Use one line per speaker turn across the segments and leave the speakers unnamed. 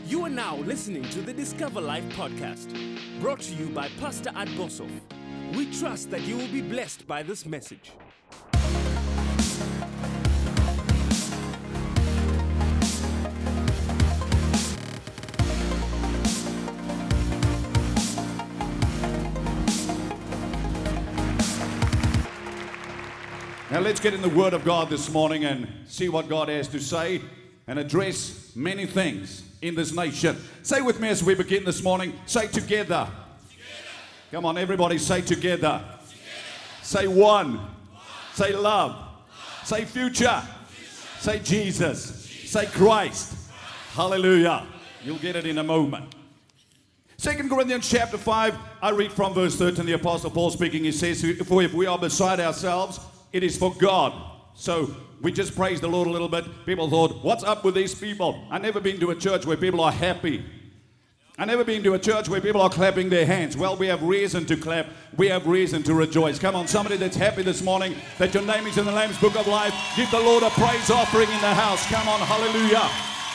You are now listening to the Discover Life podcast, brought to you by Pastor Ad Bosov. We trust that you will be blessed by this message.
Now let's get in the Word of God this morning and see what God has to say and address many things in this nation. Say with me as we begin this morning, say together. Come on, everybody, say together. Say one. Say love. Say future. Say Jesus. Say Christ. Hallelujah. You'll get it in a moment. 2 Corinthians chapter 5, I read from verse 13, the Apostle Paul speaking, he says, for if we are beside ourselves, it is for God. So we just praised the Lord a little bit. People thought, what's up with these people? I've never been to a church where people are happy. I've never been to a church where people are clapping their hands. Well, we have reason to clap. We have reason to rejoice. Come on, somebody that's happy this morning that your name is in the Lamb's Book of Life. Give the Lord a praise offering in the house. Come on, hallelujah.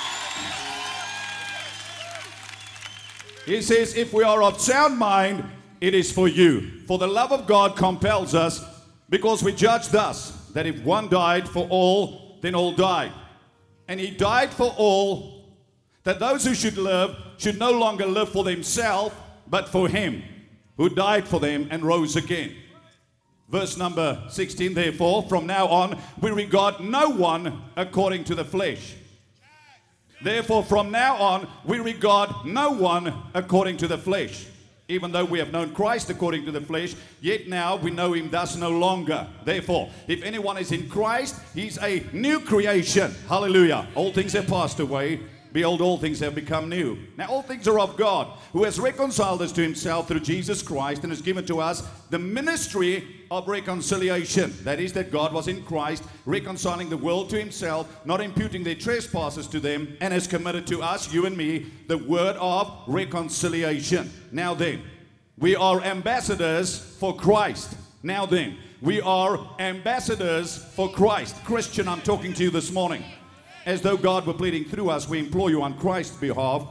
He says, if we are of sound mind, it is for you. For the love of God compels us, because we judge thus, that if one died for all, then all died. And he died for all, that those who should live should no longer live for themselves, but for him who died for them and rose again. Verse number 16, therefore, from now on, we regard no one according to the flesh. Therefore, from now on, we regard no one according to the flesh. Even though we have known Christ according to the flesh, yet now we know him thus no longer. Therefore, if anyone is in Christ, he's a new creation. Hallelujah. All things have passed away. Behold, all things have become new. Now, all things are of God, who has reconciled us to himself through Jesus Christ and has given to us the ministry of reconciliation. That is, that God was in Christ, reconciling the world to himself, not imputing their trespasses to them, and has committed to us, you and me, the word of reconciliation. Now then, we are ambassadors for Christ. Now then, we are ambassadors for Christ. Christian, I'm talking to you this morning. As though God were pleading through us, we implore you on Christ's behalf,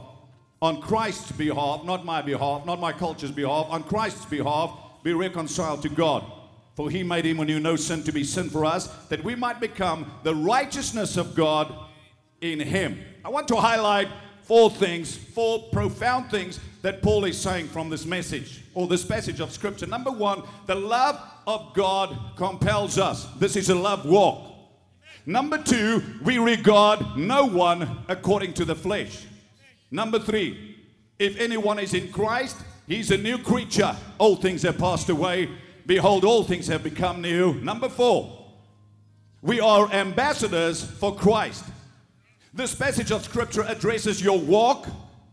not my behalf, not my culture's behalf, on Christ's behalf, be reconciled to God. For he made him who knew no sin to be sin for us, that we might become the righteousness of God in him. I want to highlight four profound things that Paul is saying from this message, or this passage of Scripture. Number one, the love of God compels us. This is a love walk. Number two, we regard no one according to the flesh. Number three, if anyone is in Christ, he's a new creature. Old things have passed away. Behold, all things have become new. Number four, we are ambassadors for Christ. This passage of Scripture addresses your walk,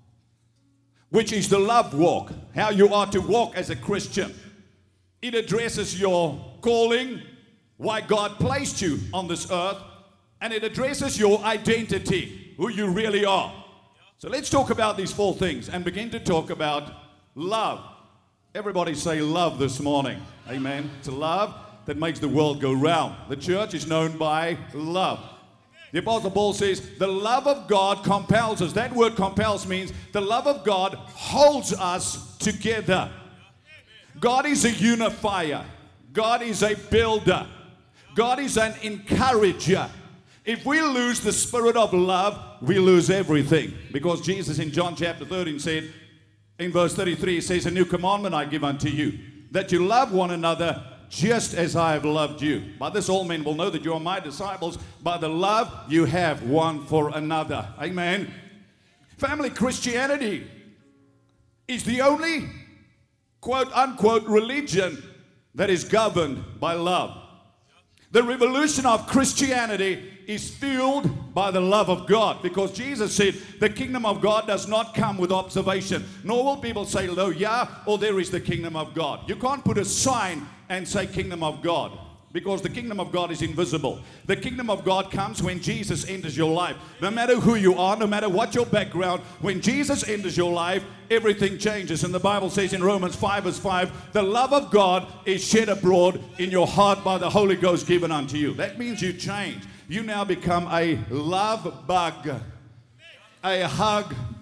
which is the love walk, how you are to walk as a Christian. It addresses your calling, why God placed you on this earth, and it addresses your identity, who you really are. So let's talk about these four things and begin to talk about love. Everybody say love this morning. Amen. It's a love that makes the world go round. The church is known by love. The Apostle Paul says, the love of God compels us. That word compels means the love of God holds us together. God is a unifier. God is a builder. God is an encourager. If we lose the spirit of love, we lose everything. Because Jesus in John chapter 13 said, in verse 33, he says, a new commandment I give unto you, that you love one another just as I have loved you. By this all men will know that you are my disciples, by the love you have one for another. Amen. Family, Christianity is the only quote unquote religion that is governed by love. The revolution of Christianity is fueled by the love of God, because Jesus said the kingdom of God does not come with observation, nor will people say, "Lo, yeah," or "There is the kingdom of God." You can't put a sign and say kingdom of God, because the kingdom of God is invisible. The kingdom of God comes when Jesus enters your life. No matter who you are, no matter what your background, when Jesus enters your life, everything changes. And the Bible says in Romans 5 verse 5, the love of God is shed abroad in your heart by the Holy Ghost given unto you. That means you change. You now become a love bug, a hug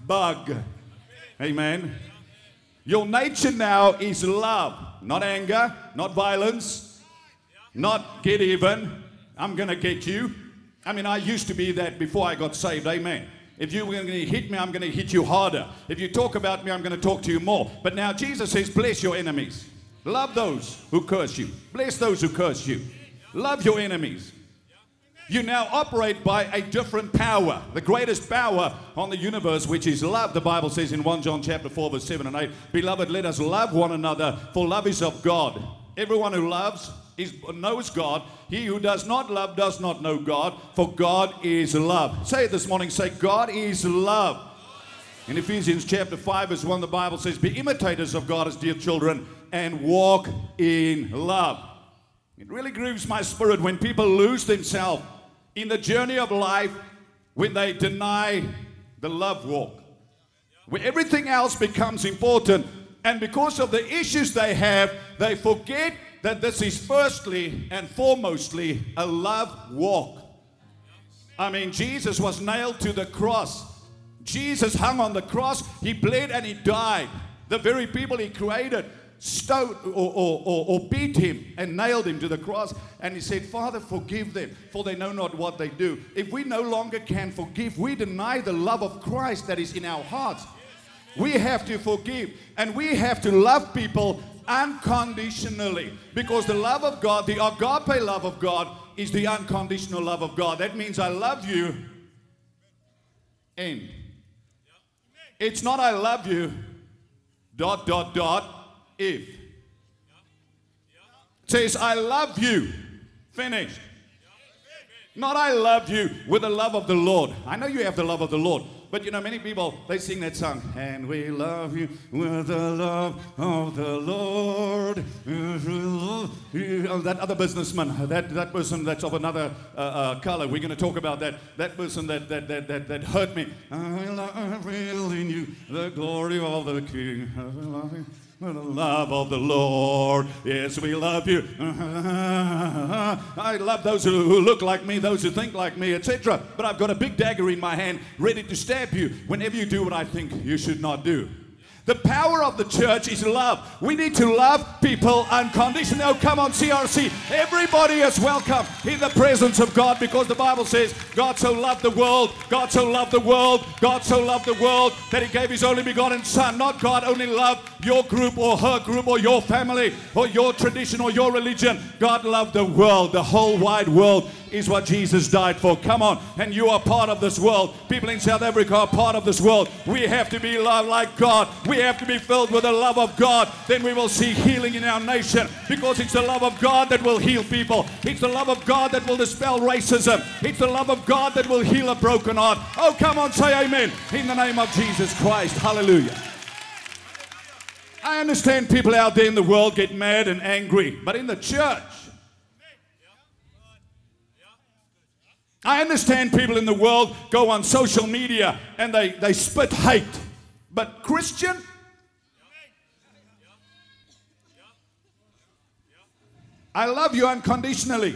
bug. Amen. Your nature now is love, not anger, not violence, not get even. I'm going to get you. I mean, I used to be that before I got saved. Amen. If you were going to hit me, I'm going to hit you harder. If you talk about me, I'm going to talk to you more. But now Jesus says, bless your enemies. Love those who curse you. Bless those who curse you. Love your enemies. You now operate by a different power, the greatest power on the universe, which is love. The Bible says in 1 John chapter 4, verse 7 and 8, Beloved, let us love one another, for love is of God. Everyone who loves knows God. He who does not love does not know God, for God is love. Say it this morning, say, God is love. In Ephesians chapter 5, verse 1, the Bible says, Be imitators of God as dear children, and walk in love. It really grieves my spirit when people lose themselves in the journey of life, when they deny the love walk, where everything else becomes important. And because of the issues they have, they forget that this is firstly and foremostly a love walk. I mean, Jesus was nailed to the cross. Jesus hung on the cross. He bled and he died. The very people he created stoned or beat him and nailed him to the cross. And he said, Father, forgive them, for they know not what they do. If we no longer can forgive, we deny the love of Christ that is in our hearts. We have to forgive, and we have to love people unconditionally, because the love of God, the agape love of God, is the unconditional love of God. That means I love you, end. It's not I love you, ... if. It says I love you, finished. Not I love you with the love of the Lord. I know you have the love of the Lord, but you know, many people, they sing that song, and we love you with the love of the Lord. That other businessman, that person that's of another color, we're going to talk about that. That person that hurt me. I feel in you the glory of the King. The love of the Lord. Yes, we love you. I love those who look like me, those who think like me, etc. But I've got a big dagger in my hand ready to stab you whenever you do what I think you should not do. The power of the church is love. We need to love people unconditionally. Oh, come on, CRC. Everybody is welcome in the presence of God, because the Bible says, God so loved the world, God so loved the world, God so loved the world that he gave his only begotten Son. Not God only loved your group or her group or your family or your tradition or your religion. God loved the world. The whole wide world is what Jesus died for. Come on. And you are part of this world. People in South Africa are part of this world. We have to be loved like God. We have to be filled with the love of God. Then we will see healing in our nation, because it's the love of God that will heal people. It's the love of God that will dispel racism. It's the love of God that will heal a broken heart. Oh, come on, say amen. In the name of Jesus Christ. Hallelujah. I understand people out there in the world get mad and angry, but in the church, I understand people in the world go on social media and they spit hate. But Christian, I love you unconditionally.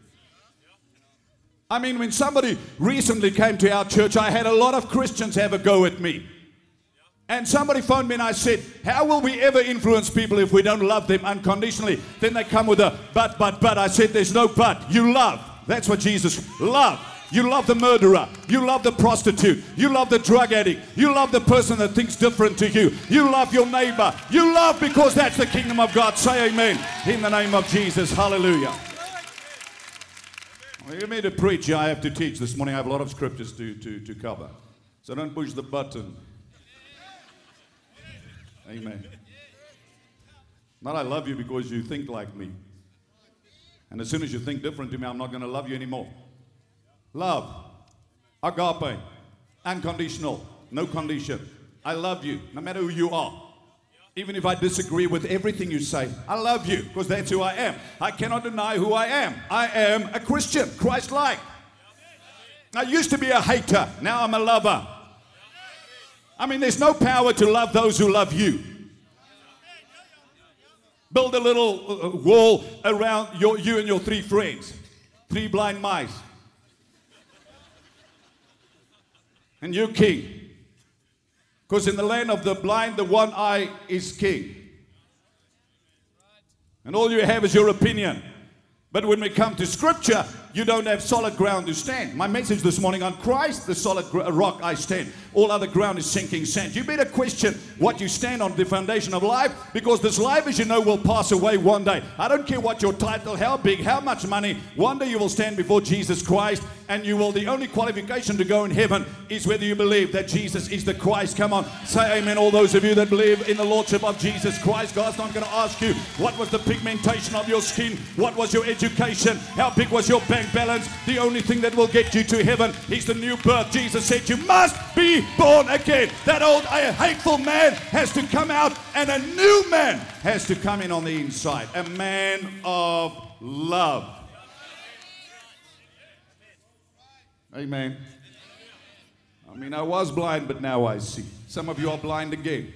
I mean, when somebody recently came to our church, I had a lot of Christians have a go at me. And somebody phoned me and I said, how will we ever influence people if we don't love them unconditionally? Then they come with a but. I said, there's no but. You love. That's what Jesus loved. You love the murderer. You love the prostitute. You love the drug addict. You love the person that thinks different to you. You love your neighbor. You love because that's the kingdom of God. Say amen. In the name of Jesus. Hallelujah. Well, you made to preach. I have to teach this morning. I have a lot of scriptures to cover. So don't push the button. Amen. Not I love you because you think like me. And as soon as you think different to me, I'm not going to love you anymore. Love. Agape. Unconditional. No condition. I love you, no matter who you are. Even if I disagree with everything you say, I love you because that's who I am. I cannot deny who I am. I am a Christian, Christ-like. I used to be a hater. Now I'm a lover. I mean, there's no power to love those who love you. Build a little wall around you and your three friends. 3 blind mice. And you're king. Because in the land of the blind, the one eye is king. And all you have is your opinion. But when we come to Scripture, you don't have solid ground to stand. My message this morning, on Christ, the solid rock I stand. All other ground is sinking sand. You better question what you stand on, the foundation of life, because this life, as you know, will pass away one day. I don't care what your title, how big, how much money. One day you will stand before Jesus Christ, and you will, the only qualification to go in heaven is whether you believe that Jesus is the Christ. Come on, say amen, all those of you that believe in the Lordship of Jesus Christ. God's not going to ask you, what was the pigmentation of your skin? What was your education? How big was your bank balance? The only thing that will get you to heaven is the new birth. Jesus said you must be born again. That old hateful man has to come out, and a new man has to come in on the inside. A man of love. Amen. I mean, I was blind, but now I see. Some of you are blind again.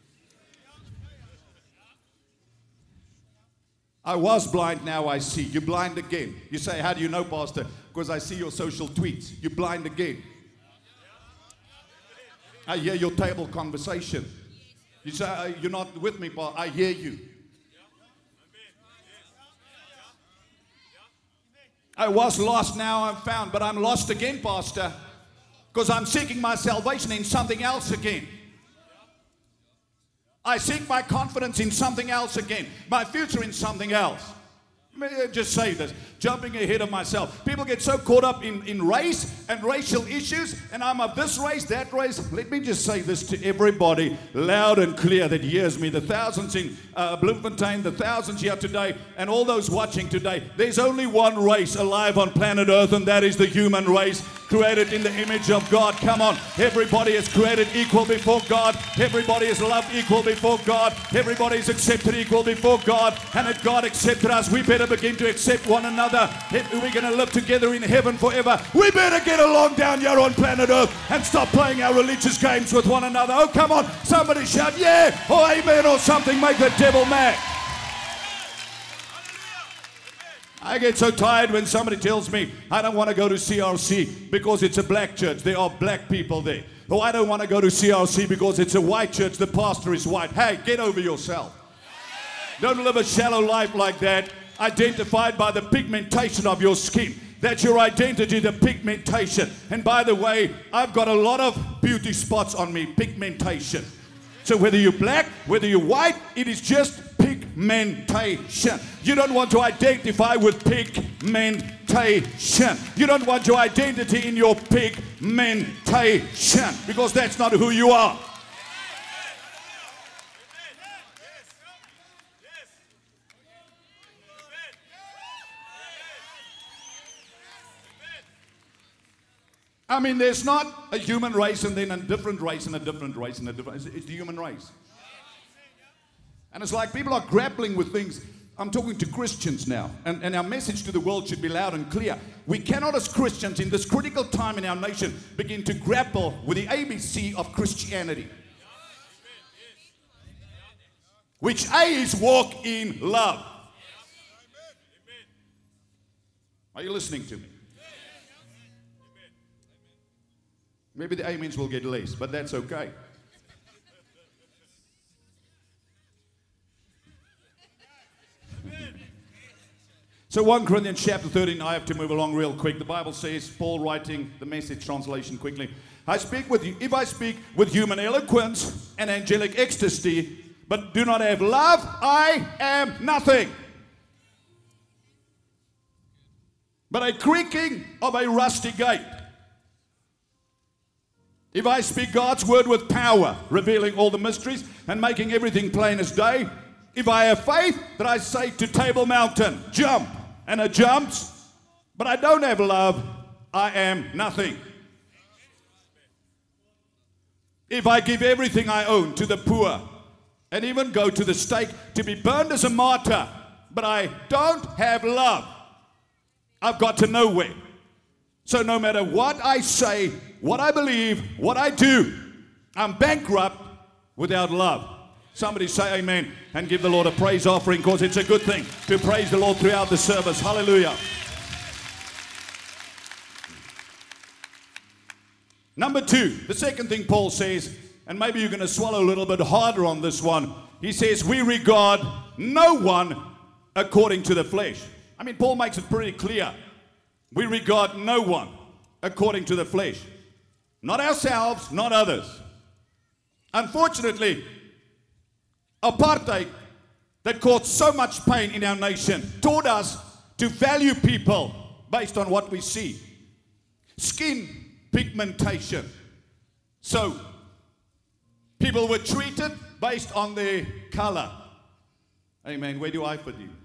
I was blind, now I see. You're blind again. You say, how do you know, Pastor? Because I see your social tweets. You're blind again. I hear your table conversation. You say, you're not with me, Pastor. I hear you. I was lost, now I'm found. But I'm lost again, Pastor. Because I'm seeking my salvation in something else again. I seek my confidence in something else again. My future in something else. Let me just say this, jumping ahead of myself. People get so caught up in race and racial issues, and I'm of this race, that race. Let me just say this to everybody, loud and clear, that hears me. The thousands in Bloemfontein, the thousands here today, and all those watching today. There's only one race alive on planet Earth, and that is the human race, created in the image of God. Come on, everybody is created equal before God. Everybody is loved equal before God. Everybody is accepted equal before God. And if God accepted us, we better begin to accept one another. If we're going to live together in heaven forever, we better get along down here on planet Earth and stop playing our religious games with one another. Oh, come on, somebody shout yeah or amen or something. Make the devil mad. I get so tired when somebody tells me I don't want to go to CRC because it's a black church. There are black people there. Oh, I don't want to go to CRC because it's a white church. The pastor is white. Hey, get over yourself. Don't live a shallow life like that, identified by the pigmentation of your skin. That's your identity, the pigmentation. And by the way, I've got a lot of beauty spots on me, pigmentation. So whether you're black, whether you're white, it is just pigmentation. You don't want to identify with pigmentation. You don't want your identity in your pigmentation, because that's not who you are. I mean, there's not a human race and then a different race and a different race and a different. It's the human race. And it's like people are grappling with things. I'm talking to Christians now. And our message to the world should be loud and clear. We cannot, as Christians, in this critical time in our nation, begin to grapple with the ABC of Christianity. Which A is walk in love. Are you listening to me? Maybe the amens will get less, but that's okay. So 1 Corinthians chapter 13, I have to move along real quick. The Bible says, Paul writing the Message translation quickly, if I speak with human eloquence and angelic ecstasy, but do not have love, I am nothing. But a creaking of a rusty gate. If I speak God's word with power, revealing all the mysteries and making everything plain as day, if I have faith that I say to Table Mountain, jump, and it jumps, but I don't have love, I am nothing. If I give everything I own to the poor and even go to the stake to be burned as a martyr, but I don't have love, I've got to nowhere. So no matter what I say, what I believe, what I do, I'm bankrupt without love. Somebody say amen and give the Lord a praise offering, because it's a good thing to praise the Lord throughout the service. Hallelujah. Number two, the second thing Paul says and maybe you're going to swallow a little bit harder on this one. He says, we regard no one according to the flesh. I mean, Paul makes it pretty clear. We regard no one according to the flesh. Not ourselves, not others. Unfortunately, apartheid that caused so much pain in our nation taught us to value people based on what we see. Skin pigmentation. So, people were treated based on their color. Amen. Where do I put you?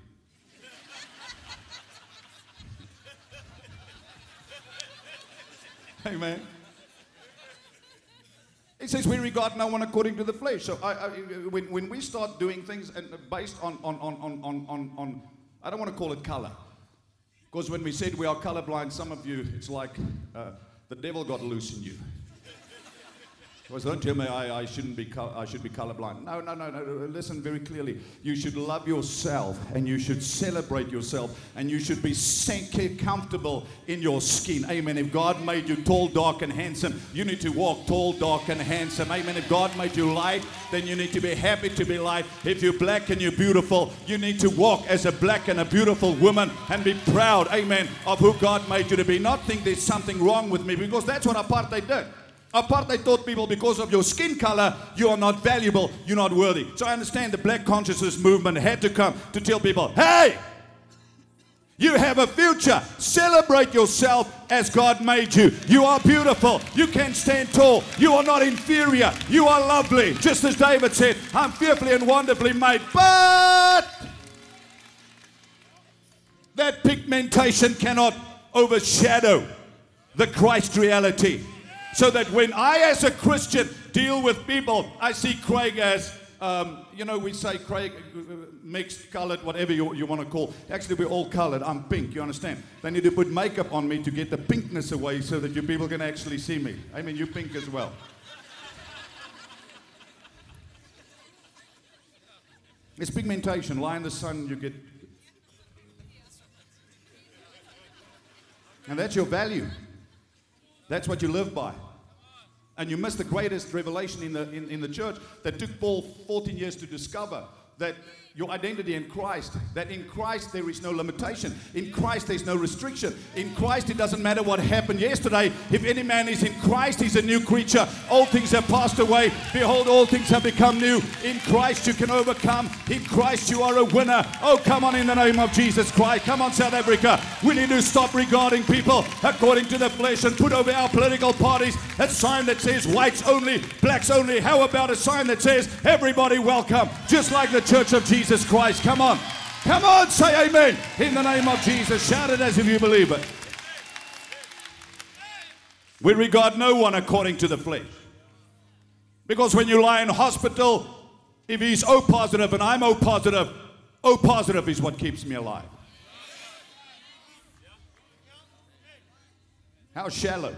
Amen. He says we regard no one according to the flesh. So when we start doing things and based on I don't want to call it color, because when we said we are colorblind, some of you, it's like the devil got loose in you. Because don't tell me I should be colorblind. No. Listen very clearly. You should love yourself and you should celebrate yourself and you should be comfortable in your skin. Amen. If God made you tall, dark, and handsome, you need to walk tall, dark, and handsome. Amen. If God made you light, then you need to be happy to be light. If you're black and you're beautiful, you need to walk as a black and a beautiful woman and be proud, amen, of who God made you to be. Not think there's something wrong with me, because that's what apartheid did. Apartheid taught people because of your skin color, you are not valuable, you're not worthy. So I understand the black consciousness movement had to come to tell people, hey, you have a future. Celebrate yourself as God made you. You are beautiful. You can stand tall. You are not inferior. You are lovely. Just as David said, I'm fearfully and wonderfully made. But that pigmentation cannot overshadow the Christ reality. So that when I, as a Christian, deal with people, I see Craig as, we say Craig, mixed, colored, whatever you want to call. Actually, we're all colored. I'm pink, you understand? They need to put makeup on me to get the pinkness away so that you people can actually see me. I mean, you're pink as well. It's pigmentation. Lie in the sun, you get... And that's your value. That's what you live by. And you miss the greatest revelation in the church that took Paul 14 years to discover, that your identity in Christ, that in Christ there is no limitation. In Christ there's no restriction. In Christ it doesn't matter what happened yesterday. If any man is in Christ, he's a new creature. All things have passed away. Behold, all things have become new. In Christ you can overcome. In Christ you are a winner. Oh, come on, in the name of Jesus Christ. Come on, South Africa. We need to stop regarding people according to the flesh and put over our political parties a sign that says whites only, blacks only. How about a sign that says everybody welcome, just like the Church of Jesus Christ? Come on. Come on, say amen. In the name of Jesus. Shout it as if you believe it. We regard no one according to the flesh. Because when you lie in hospital, if he's O positive and I'm O positive is what keeps me alive. How shallow,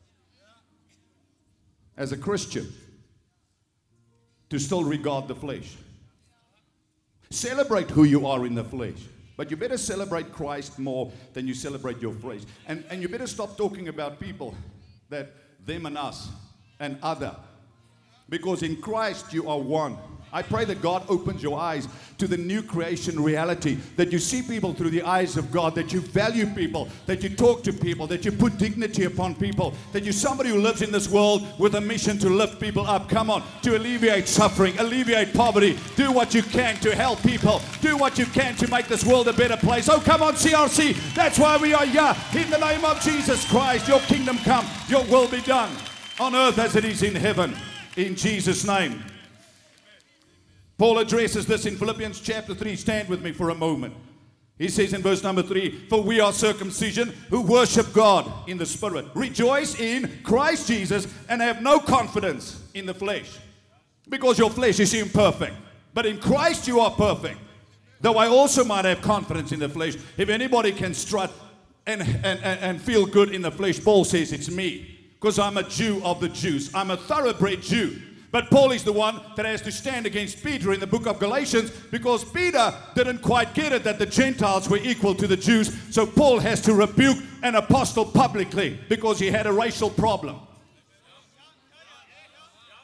as a Christian, to still regard the flesh. Celebrate who you are in the flesh. But you better celebrate Christ more than you celebrate your flesh. And you better stop talking about people that them and us and other. Because in Christ you are one. I pray that God opens your eyes to the new creation reality, that you see people through the eyes of God, that you value people, that you talk to people, that you put dignity upon people, that you're somebody who lives in this world with a mission to lift people up. Come on, to alleviate suffering, alleviate poverty, do what you can to help people, do what you can to make this world a better place. Oh, come on, CRC, that's why we are here. In the name of Jesus Christ, your kingdom come, your will be done on earth as it is in heaven. In Jesus' name. Paul addresses this in Philippians chapter 3. Stand with me for a moment. He says in verse number 3, for we are circumcision who worship God in the Spirit, rejoice in Christ Jesus, and have no confidence in the flesh. Because your flesh is imperfect. But in Christ you are perfect. Though I also might have confidence in the flesh. If anybody can strut and feel good in the flesh, Paul says it's me. Because I'm a Jew of the Jews. I'm a thoroughbred Jew. But Paul is the one that has to stand against Peter in the book of Galatians, because Peter didn't quite get it that the Gentiles were equal to the Jews. So Paul has to rebuke an apostle publicly because he had a racial problem.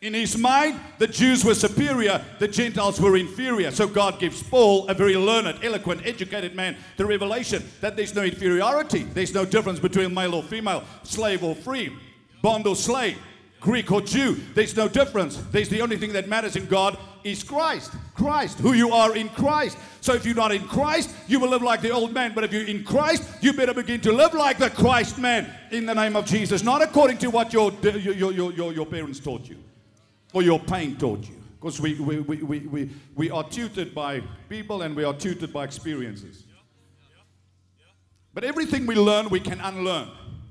In his mind, the Jews were superior, the Gentiles were inferior. So God gives Paul, a very learned, eloquent, educated man, the revelation that there's no inferiority. There's no difference between male or female, slave or free, bond or slave, Greek or Jew. There's no difference. There's the only thing that matters in God is Christ. Christ, who you are in Christ. So if you're not in Christ, you will live like the old man. But if you're in Christ, you better begin to live like the Christ man in the name of Jesus. Not according to what your parents taught you or your pain taught you. Because we are tutored by people and we are tutored by experiences. But everything we learn, we can unlearn.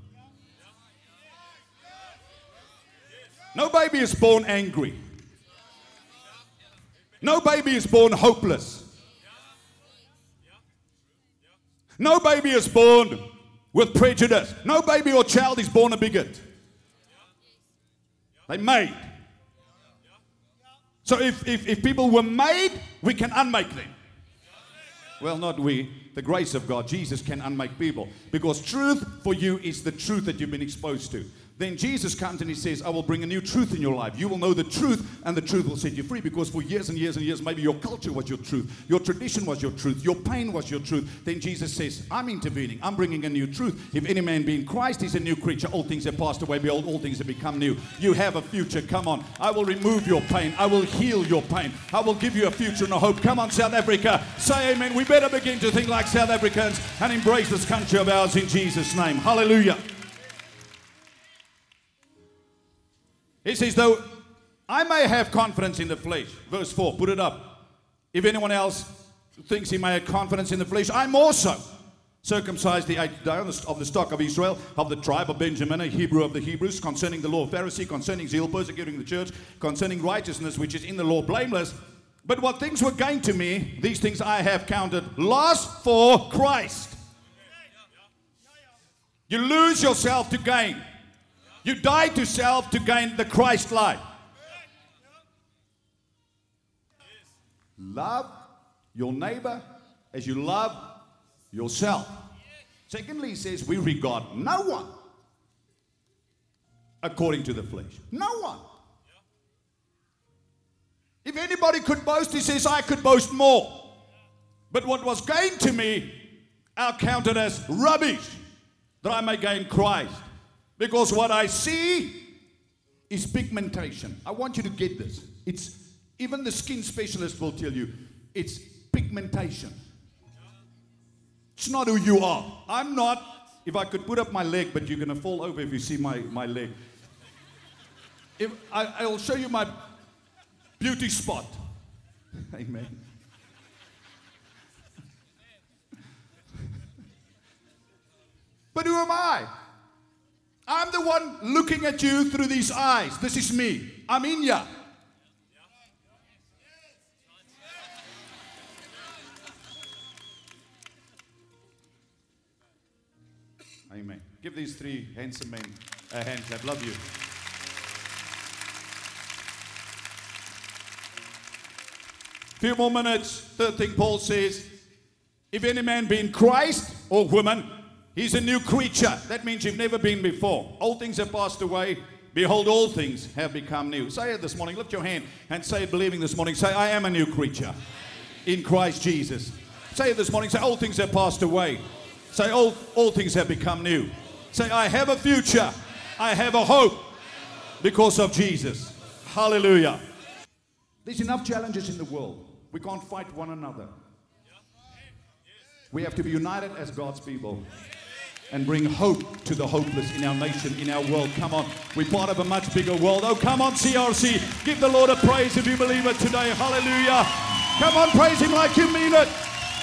No baby is born angry. No baby is born hopeless. No baby is born with prejudice. No baby or child is born a bigot. They're made. So if people were made, we can unmake them. Well, not we. The grace of God. Jesus can unmake people. Because truth for you is the truth that you've been exposed to. Then Jesus comes and he says, I will bring a new truth in your life. You will know the truth and the truth will set you free. Because for years and years and years, maybe your culture was your truth. Your tradition was your truth. Your pain was your truth. Then Jesus says, I'm intervening. I'm bringing a new truth. If any man be in Christ, he's a new creature. All things have passed away. Behold, all things have become new. You have a future. Come on. I will remove your pain. I will heal your pain. I will give you a future and a hope. Come on, South Africa. Say amen. We better begin to think like South Africans and embrace this country of ours in Jesus' name. Hallelujah. He says, though I may have confidence in the flesh. Verse 4, put it up. If anyone else thinks he may have confidence in the flesh, I'm also circumcised the 8th day of the stock of Israel, of the tribe of Benjamin, a Hebrew of the Hebrews, concerning the law of Pharisee, concerning zeal, persecuting the church, concerning righteousness, which is in the law, blameless. But what things were gained to me, these things I have counted loss for Christ. You lose yourself to gain. You die to self to gain the Christ life. Love your neighbor as you love yourself. Secondly, he says, we regard no one according to the flesh. No one. If anybody could boast, he says, I could boast more. But what was gained to me, I counted as rubbish, that I may gain Christ. Because what I see is pigmentation. I want you to get this. It's, even the skin specialist will tell you, it's pigmentation. It's not who you are. I'm not, if I could put up my leg, but you're going to fall over if you see my leg. If I'll show you my beauty spot. Amen. But who am I? I'm the one looking at you through these eyes. This is me. I'm in ya. Amen. Give these three handsome men a hand clap. Love you. Few more minutes. Third thing Paul says, if any man be in Christ or woman, he's a new creature. That means you've never been before. Old things have passed away. Behold, all things have become new. Say it this morning. Lift your hand and say it believing this morning. Say, I am a new creature in Christ Jesus. Say it this morning. Say, all things have passed away. Say, all things have become new. Say, I have a future. I have a hope because of Jesus. Hallelujah. There's enough challenges in the world. We can't fight one another. We have to be united as God's people and bring hope to the hopeless in our nation, in our world. Come on, we're part of a much bigger world. Oh, come on, CRC. Give the Lord a praise if you believe it today. Hallelujah. Come on, praise Him like you mean it.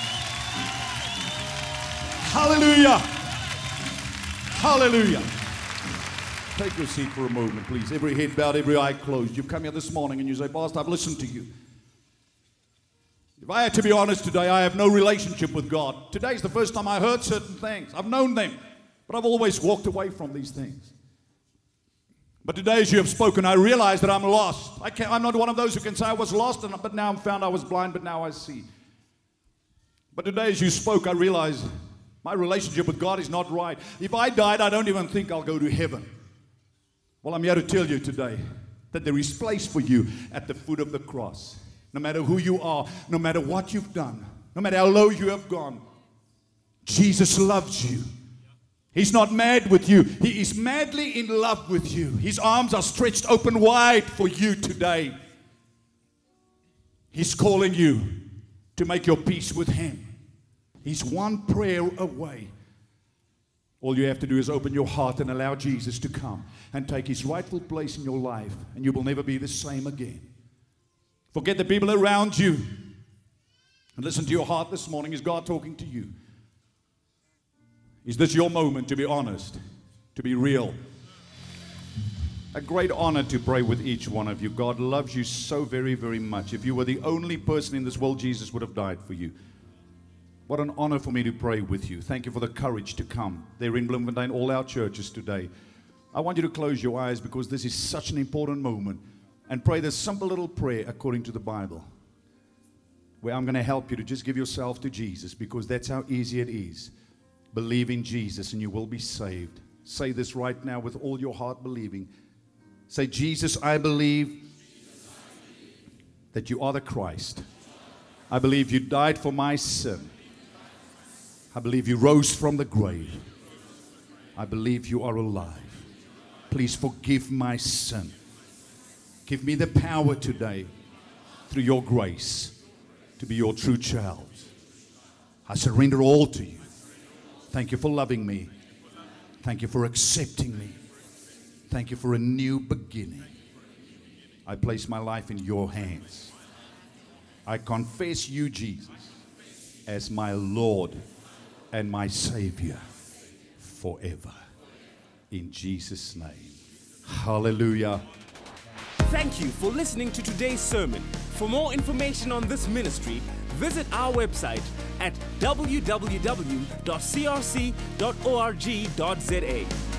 Hallelujah. Hallelujah. Take your seat for a moment, please. Every head bowed, every eye closed. You've come here this morning and you say, Pastor, I've listened to you. If I had to be honest today, I have no relationship with God. Today's the first time I heard certain things. I've known them, but I've always walked away from these things. But today, as you have spoken, I realize that I'm lost. I'm not one of those who can say I was lost, but now I'm found. I was blind, but now I see. But today, as you spoke, I realize my relationship with God is not right. If I died, I don't even think I'll go to heaven. Well, I'm here to tell you today, that there is place for you at the foot of the cross. No matter who you are, no matter what you've done, no matter how low you have gone, Jesus loves you. He's not mad with you. He is madly in love with you. His arms are stretched open wide for you today. He's calling you to make your peace with Him. He's one prayer away. All you have to do is open your heart and allow Jesus to come and take His rightful place in your life, and you will never be the same again. Forget the people around you and listen to your heart this morning. Is God talking to you? Is this your moment to be honest, to be real? A great honor to pray with each one of you. God loves you so very, very much. If you were the only person in this world, Jesus would have died for you. What an honor for me to pray with you. Thank you for the courage to come. They're in Bloemfontein, all our churches today. I want you to close your eyes because this is such an important moment, and pray this simple little prayer according to the Bible, where I'm going to help you to just give yourself to Jesus, because that's how easy it is. Believe in Jesus and you will be saved. Say this right now with all your heart, believing. Say, Jesus, I believe that you are the Christ. I believe you died for my sin. I believe you rose from the grave. I believe you are alive. Please forgive my sin. Give me the power today, through your grace, to be your true child. I surrender all to you. Thank you for loving me. Thank you for accepting me. Thank you for a new beginning. I place my life in your hands. I confess you, Jesus, as my Lord and my Savior forever. In Jesus' name. Hallelujah.
Thank you for listening to today's sermon. For more information on this ministry, visit our website at www.crc.org.za.